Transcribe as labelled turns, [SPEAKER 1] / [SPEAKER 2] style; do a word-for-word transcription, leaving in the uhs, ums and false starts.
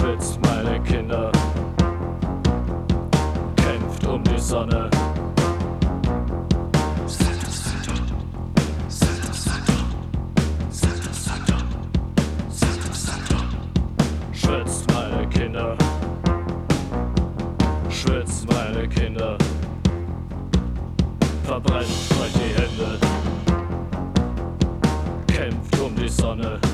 [SPEAKER 1] schwitzt meine Kinder, kämpft um die Sonne. Schwitzt meine Kinder, schwitzt meine Kinder, verbrennt euch die Hände, kämpft um die Sonne.